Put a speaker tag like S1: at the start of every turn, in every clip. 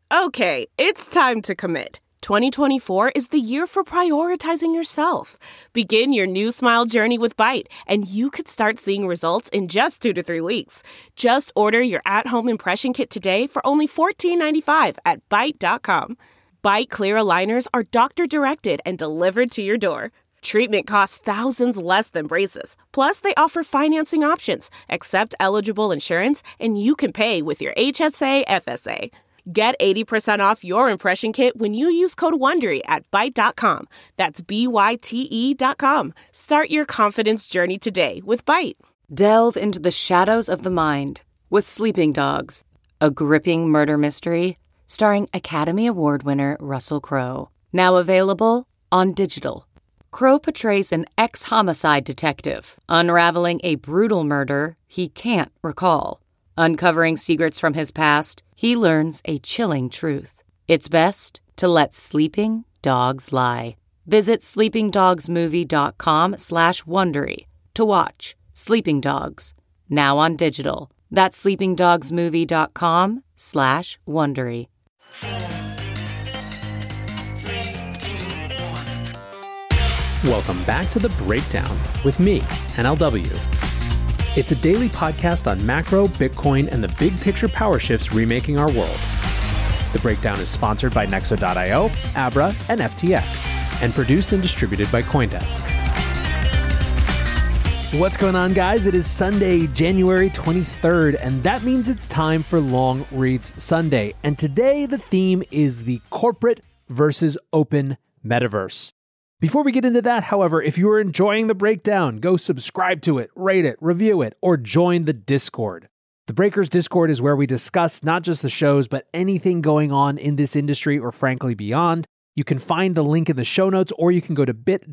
S1: Okay, it's time to commit. 2024 is the year for prioritizing yourself. Begin your new smile journey with Byte, and you could start seeing results in just 2 to 3 weeks. Just order your at-home impression kit today for only $14.95 at Byte.com. Byte Clear aligners are doctor-directed and delivered to your door. Treatment costs thousands less than braces. Plus, they offer financing options, accept eligible insurance, and you can pay with your HSA, FSA. Get 80% off your impression kit when you use code WONDERY at Byte.com. That's BYTE.com. Start your confidence journey today with Byte.
S2: Delve into the shadows of the mind with Sleeping Dogs, a gripping murder mystery starring Academy Award winner Russell Crowe. Now available on digital. Crowe portrays an ex-homicide detective unraveling a brutal murder he can't recall. Uncovering secrets from his past, he learns a chilling truth. It's best to let sleeping dogs lie. Visit sleepingdogsmovie.com/Wondery to watch Sleeping Dogs, now on digital. That's sleepingdogsmovie.com/Wondery.
S3: Welcome back to The Breakdown with me, NLW. It's a daily podcast on macro, Bitcoin, and the big picture power shifts remaking our world. The Breakdown is sponsored by Nexo.io, Abra, and FTX, and produced and distributed by CoinDesk. What's going on, guys? It is Sunday, January 23rd, and that means it's time for Long Reads Sunday. And today, the theme is the corporate versus open metaverse. Before we get into that, however, if you are enjoying The Breakdown, go subscribe to it, rate it, review it, or join the Discord. The Breakers Discord is where we discuss not just the shows, but anything going on in this industry or frankly beyond. You can find the link in the show notes, or you can go to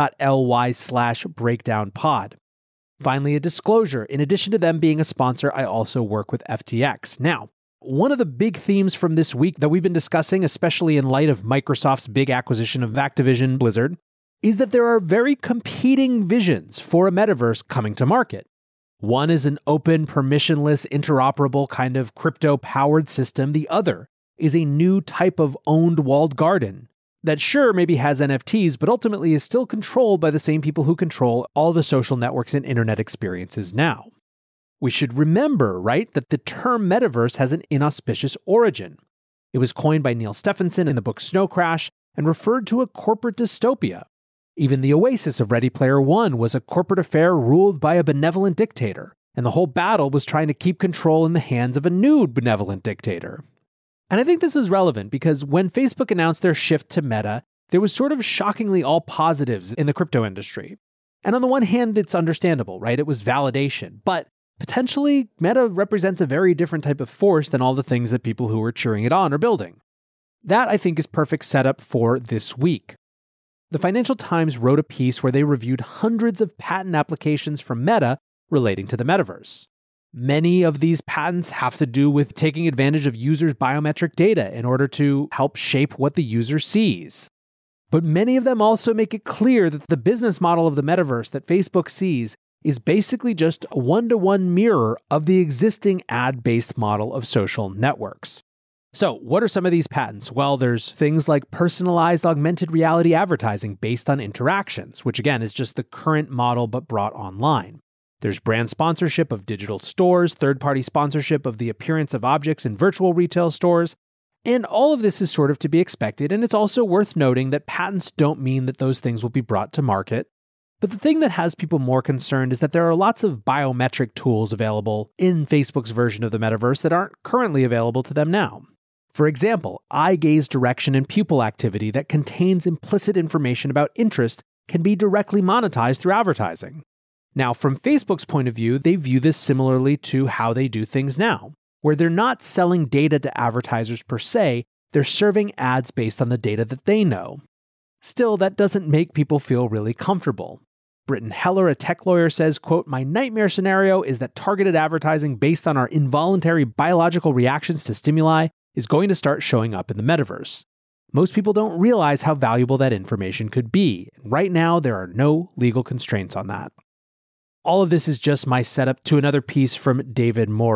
S3: bit.ly/breakdownpod. Finally, a disclosure. In addition to them being a sponsor, I also work with FTX. Now, one of the big themes from this week that we've been discussing, especially in light of Microsoft's big acquisition of Activision Blizzard, is that there are very competing visions for a metaverse coming to market. One is an open, permissionless, interoperable kind of crypto-powered system. The other is a new type of owned walled garden that sure maybe has NFTs, but ultimately is still controlled by the same people who control all the social networks and internet experiences now. We should remember, right, that the term metaverse has an inauspicious origin. It was coined by Neal Stephenson in the book Snow Crash and referred to a corporate dystopia. Even the Oasis of Ready Player One was a corporate affair ruled by a benevolent dictator, and the whole battle was trying to keep control in the hands of a new benevolent dictator. And I think this is relevant because when Facebook announced their shift to Meta, there was sort of shockingly all positives in the crypto industry. And on the one hand, it's understandable, right? It was validation, but potentially Meta represents a very different type of force than all the things that people who were cheering it on are building. That, I think, is perfect setup for this week. The Financial Times wrote a piece where they reviewed hundreds of patent applications from Meta relating to the metaverse. Many of these patents have to do with taking advantage of users' biometric data in order to help shape what the user sees. But many of them also make it clear that the business model of the metaverse that Facebook sees is basically just a one-to-one mirror of the existing ad-based model of social networks. So, what are some of these patents? Well, there's things like personalized augmented reality advertising based on interactions, which again is just the current model but brought online. There's brand sponsorship of digital stores, third-party sponsorship of the appearance of objects in virtual retail stores, and all of this is sort of to be expected, and it's also worth noting that patents don't mean that those things will be brought to market. But the thing that has people more concerned is that there are lots of biometric tools available in Facebook's version of the metaverse that aren't currently available to them now. For example, eye gaze direction and pupil activity that contains implicit information about interest can be directly monetized through advertising. Now, from Facebook's point of view, they view this similarly to how they do things now, where they're not selling data to advertisers per se, they're serving ads based on the data that they know. Still, that doesn't make people feel really comfortable. Britton Heller, a tech lawyer, says, quote, "My nightmare scenario is that targeted advertising based on our involuntary biological reactions to stimuli is going to start showing up in the metaverse. Most people don't realize how valuable that information could be. And right now, there are no legal constraints on that." All of this is just my setup to another piece from David Morris.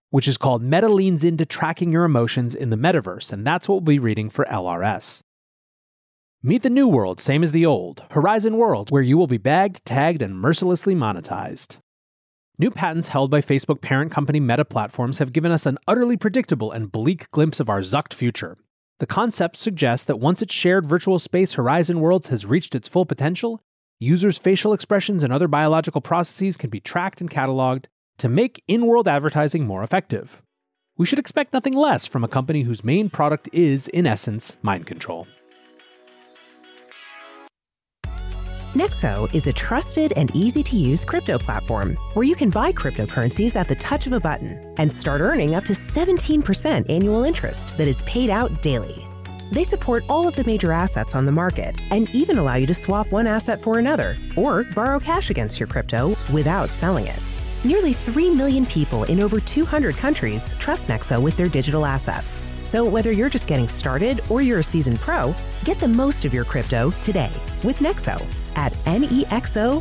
S3: which is called Meta Leans Into Tracking Your Emotions in the Metaverse, and that's what we'll be reading for LRS. Meet the new world, same as the old, Horizon Worlds, where you will be bagged, tagged, and mercilessly monetized. New patents held by Facebook parent company Meta Platforms have given us an utterly predictable and bleak glimpse of our zucked future. The concept suggests that once its shared virtual space Horizon Worlds has reached its full potential, users' facial expressions and other biological processes can be tracked and cataloged to make in-world advertising more effective. We should expect nothing less from a company whose main product is, in essence, mind control.
S4: Nexo is a trusted and easy-to-use crypto platform where you can buy cryptocurrencies at the touch of a button and start earning up to 17% annual interest that is paid out daily. They support all of the major assets on the market and even allow you to swap one asset for another or borrow cash against your crypto without selling it. Nearly 3 million people in over 200 countries trust Nexo with their digital assets. So whether you're just getting started or you're a seasoned pro, get the most of your crypto today with Nexo at nexo.io.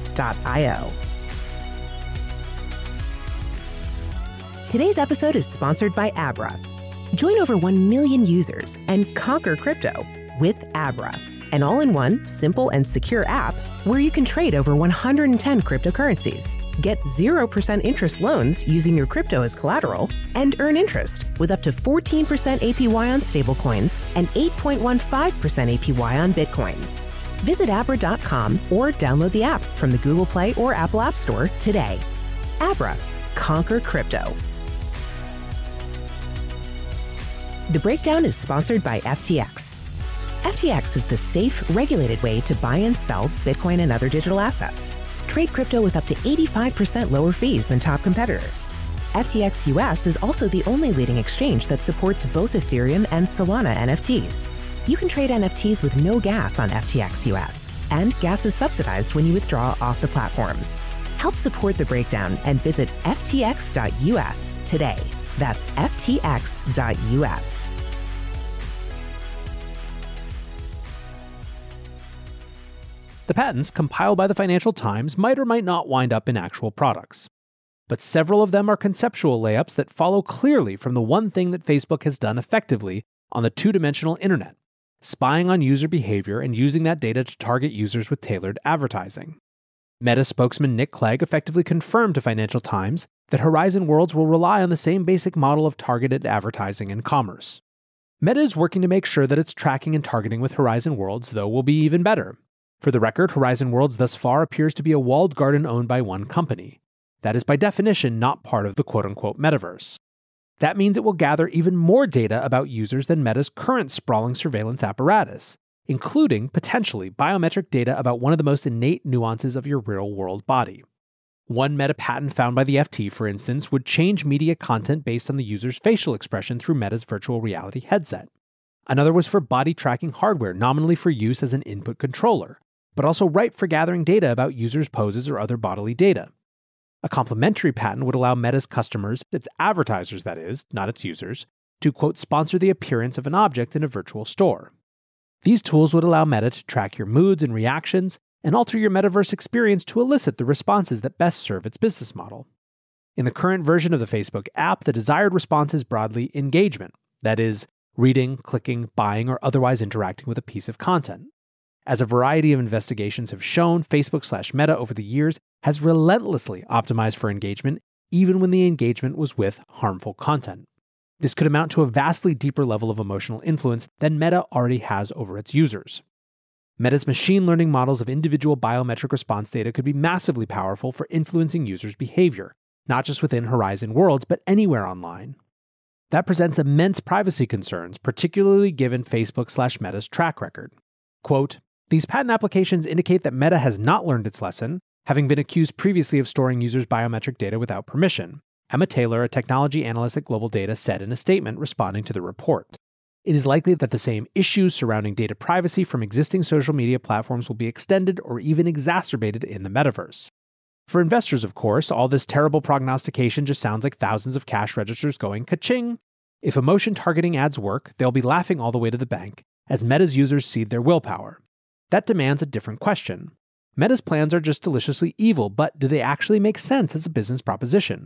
S4: Today's episode is sponsored by Abra. Join over 1 million users and conquer crypto with Abra, an all-in-one, simple, and secure app where you can trade over 110 cryptocurrencies, get 0% interest loans using your crypto as collateral, and earn interest with up to 14% APY on stablecoins and 8.15% APY on Bitcoin. Visit Abra.com or download the app from the Google Play or Apple App Store today. Abra, conquer crypto. The Breakdown is sponsored by FTX. FTX is the safe, regulated way to buy and sell Bitcoin and other digital assets. Trade crypto with up to 85% lower fees than top competitors. FTX US is also the only leading exchange that supports both Ethereum and Solana NFTs. You can trade NFTs with no gas on FTX US, and gas is subsidized when you withdraw off the platform. Help support The Breakdown and visit ftx.us today. That's ftx.us.
S3: The patents compiled by the Financial Times might or might not wind up in actual products. But several of them are conceptual layups that follow clearly from the one thing that Facebook has done effectively on the two-dimensional internet: spying on user behavior and using that data to target users with tailored advertising. Meta spokesman Nick Clegg effectively confirmed to Financial Times that Horizon Worlds will rely on the same basic model of targeted advertising and commerce. Meta is working to make sure that its tracking and targeting with Horizon Worlds, though, will be even better. For the record, Horizon Worlds thus far appears to be a walled garden owned by one company. That is by definition not part of the quote-unquote metaverse. That means it will gather even more data about users than Meta's current sprawling surveillance apparatus, including, potentially, biometric data about one of the most innate nuances of your real-world body. One Meta patent found by the FT, for instance, would change media content based on the user's facial expression through Meta's virtual reality headset. Another was for body tracking hardware, nominally for use as an input controller, but also ripe for gathering data about users' poses or other bodily data. A complementary patent would allow Meta's customers, its advertisers that is, not its users, to, quote, sponsor the appearance of an object in a virtual store. These tools would allow Meta to track your moods and reactions and alter your metaverse experience to elicit the responses that best serve its business model. In the current version of the Facebook app, the desired response is broadly engagement, that is, reading, clicking, buying, or otherwise interacting with a piece of content. As a variety of investigations have shown, Facebook/Meta over the years has relentlessly optimized for engagement, even when the engagement was with harmful content. This could amount to a vastly deeper level of emotional influence than Meta already has over its users. Meta's machine learning models of individual biometric response data could be massively powerful for influencing users' behavior, not just within Horizon Worlds, but anywhere online. That presents immense privacy concerns, particularly given Facebook/Meta's track record. Quote, "These patent applications indicate that Meta has not learned its lesson, having been accused previously of storing users' biometric data without permission," Emma Taylor, a technology analyst at Global Data, said in a statement responding to the report. It is likely that the same issues surrounding data privacy from existing social media platforms will be extended or even exacerbated in the metaverse. For investors, of course, all this terrible prognostication just sounds like thousands of cash registers going ka-ching. If emotion targeting ads work, they'll be laughing all the way to the bank, as Meta's users cede their willpower. That demands a different question. Meta's plans are just deliciously evil, but do they actually make sense as a business proposition?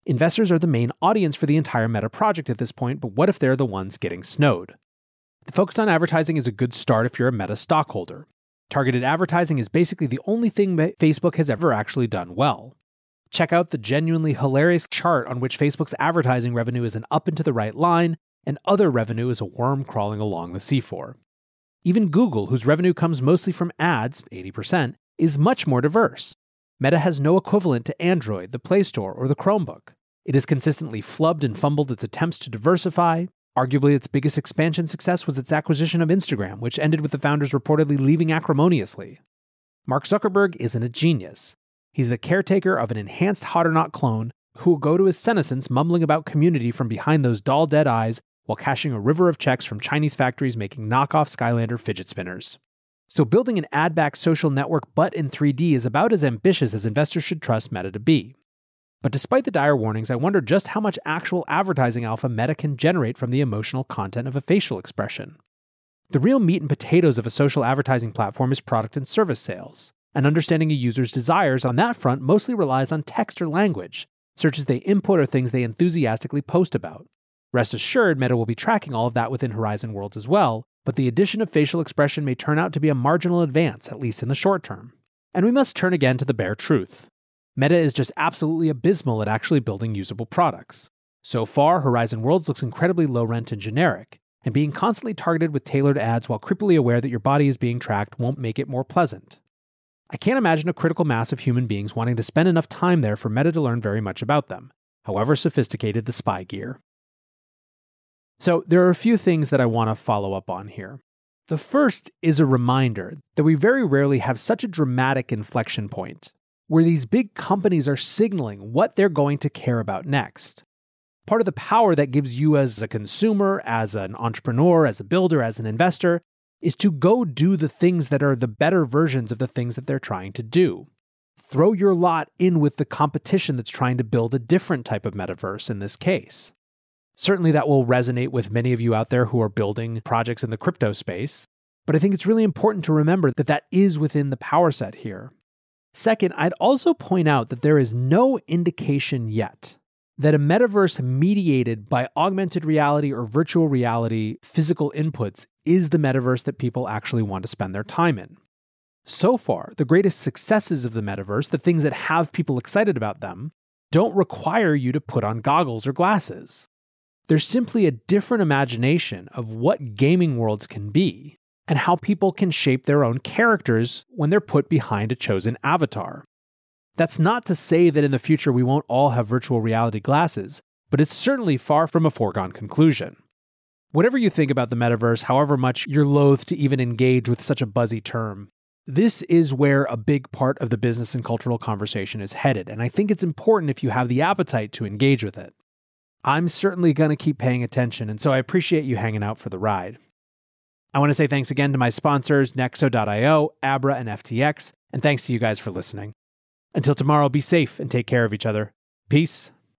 S3: Investors are the main audience for the entire Meta project at this point, but what if they're the ones getting snowed? The focus on advertising is a good start if you're a Meta stockholder. Targeted advertising is basically the only thing that Facebook has ever actually done well. Check out the genuinely hilarious chart on which Facebook's advertising revenue is an up and to the right line, and other revenue is a worm crawling along the seafloor. Even Google, whose revenue comes mostly from ads, 80%, is much more diverse. Meta has no equivalent to Android, the Play Store, or the Chromebook. It has consistently flubbed and fumbled its attempts to diversify. Arguably, its biggest expansion success was its acquisition of Instagram, which ended with the founders reportedly leaving acrimoniously. Mark Zuckerberg isn't a genius. He's the caretaker of an enhanced Hodderknot clone who will go to his senescence mumbling about community from behind those dull dead eyes while cashing a river of checks from Chinese factories making knockoff Skylander fidget spinners. So building an ad-backed social network but in 3D is about as ambitious as investors should trust Meta to be. But despite the dire warnings, I wonder just how much actual advertising alpha Meta can generate from the emotional content of a facial expression. The real meat and potatoes of a social advertising platform is product and service sales, and understanding a user's desires on that front mostly relies on text or language, searches they input or things they enthusiastically post about. Rest assured, Meta will be tracking all of that within Horizon Worlds as well, but the addition of facial expression may turn out to be a marginal advance, at least in the short term. And we must turn again to the bare truth. Meta is just absolutely abysmal at actually building usable products. So far, Horizon Worlds looks incredibly low-rent and generic, and being constantly targeted with tailored ads while creepily aware that your body is being tracked won't make it more pleasant. I can't imagine a critical mass of human beings wanting to spend enough time there for Meta to learn very much about them, however sophisticated the spy gear. So there are a few things that I want to follow up on here. The first is a reminder that we very rarely have such a dramatic inflection point where these big companies are signaling what they're going to care about next. Part of the power that gives you as a consumer, as an entrepreneur, as a builder, as an investor, is to go do the things that are the better versions of the things that they're trying to do. Throw your lot in with the competition that's trying to build a different type of metaverse in this case. Certainly that will resonate with many of you out there who are building projects in the crypto space, but I think it's really important to remember that that is within the power set here. Second, I'd also point out that there is no indication yet that a metaverse mediated by augmented reality or virtual reality physical inputs is the metaverse that people actually want to spend their time in. So far, the greatest successes of the metaverse, the things that have people excited about them, don't require you to put on goggles or glasses. There's simply a different imagination of what gaming worlds can be and how people can shape their own characters when they're put behind a chosen avatar. That's not to say that in the future we won't all have virtual reality glasses, but it's certainly far from a foregone conclusion. Whatever you think about the metaverse, however much you're loath to even engage with such a buzzy term, this is where a big part of the business and cultural conversation is headed, and I think it's important if you have the appetite to engage with it. I'm certainly going to keep paying attention, and so I appreciate you hanging out for the ride. I want to say thanks again to my sponsors, Nexo.io, Abra, and FTX, and thanks to you guys for listening. Until tomorrow, be safe and take care of each other. Peace.